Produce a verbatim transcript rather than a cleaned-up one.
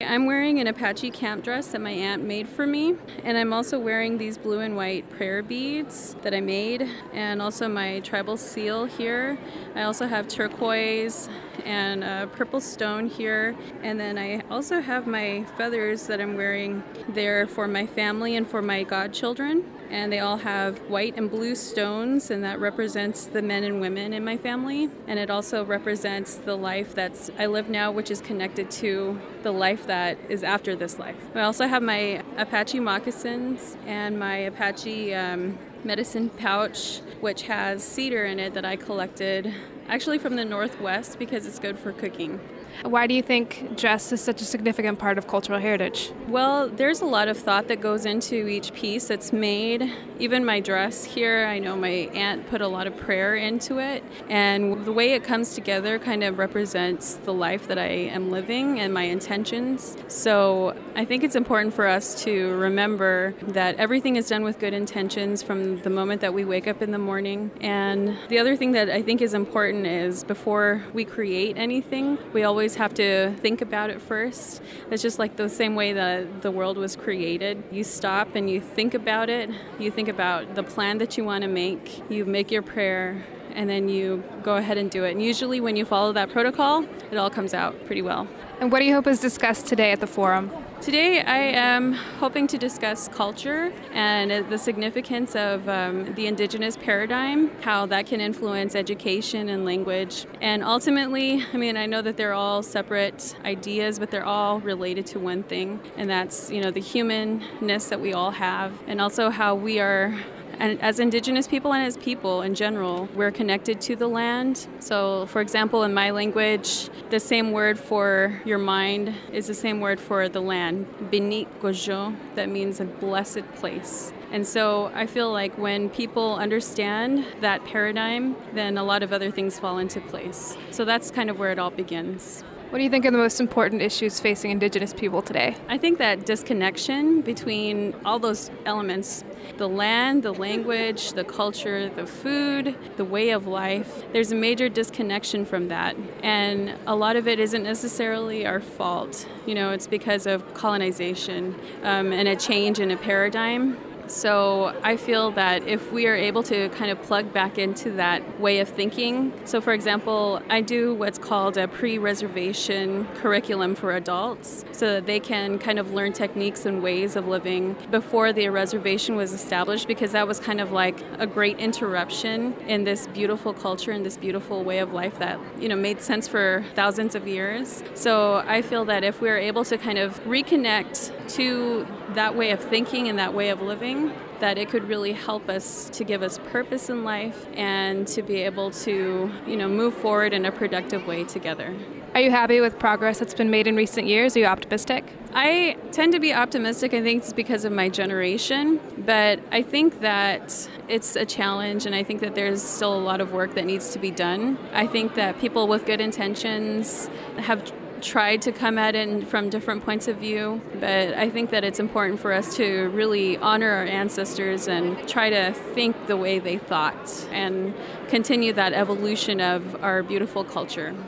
I'm wearing an Apache camp dress that my aunt made for me, and I'm also wearing these blue and white prayer beads that I made, and also my tribal seal here. I also have turquoise and a purple stone here, and then I also have my feathers that I'm wearing there for my family and for my godchildren, and they all have white and blue stones, and that represents the men and women in my family, and it also represents the life that's I live now, which is connected to the life that is after this life. I also have my Apache moccasins and my Apache um, medicine pouch, which has cedar in it that I collected actually from the Northwest because it's good for cooking. Why do you think dress is such a significant part of cultural heritage? Well, there's a lot of thought that goes into each piece that's made. Even my dress here, I know my aunt put a lot of prayer into it. And the way it comes together kind of represents the life that I am living and my intentions. So I think it's important for us to remember that everything is done with good intentions from the moment that we wake up in the morning. And the other thing that I think is important is before we create anything, we always have to think about it first. It's just like the same way that the world was created. You stop and you think about it. You think about the plan that you want to make. You make your prayer, and then you go ahead and do it. And usually when you follow that protocol, it all comes out pretty well. And what do you hope is discussed today at the forum? Today I am hoping to discuss culture and the significance of um, the indigenous paradigm, how that can influence education and language. And ultimately, I mean, I know that they're all separate ideas, but they're all related to one thing, and that's, you know, the humanness that we all have, and also how we are, and as Indigenous people and as people in general, we're connected to the land. So, for example, in my language, the same word for your mind is the same word for the land, Benit Gojo, that means a blessed place. And so I feel like when people understand that paradigm, then a lot of other things fall into place. So that's kind of where it all begins. What do you think are the most important issues facing Indigenous people today? I think that disconnection between all those elements, the land, the language, the culture, the food, the way of life, there's a major disconnection from that. And a lot of it isn't necessarily our fault. You know, it's because of colonization um, and a change in a paradigm. So I feel that if we are able to kind of plug back into that way of thinking, so for example, I do what's called a pre-reservation curriculum for adults so that they can kind of learn techniques and ways of living before the reservation was established, because that was kind of like a great interruption in this beautiful culture and this beautiful way of life that, you know, made sense for thousands of years. So I feel that if we're able to kind of reconnect to that way of thinking and that way of living, that it could really help us to give us purpose in life and to be able to, you know, move forward in a productive way together. Are you happy with progress that's been made in recent years? Are you optimistic? I tend to be optimistic. I think it's because of my generation, but I think that it's a challenge, and I think that there's still a lot of work that needs to be done. I think that people with good intentions have tried to come at it from different points of view, but I think that it's important for us to really honor our ancestors and try to think the way they thought and continue that evolution of our beautiful culture.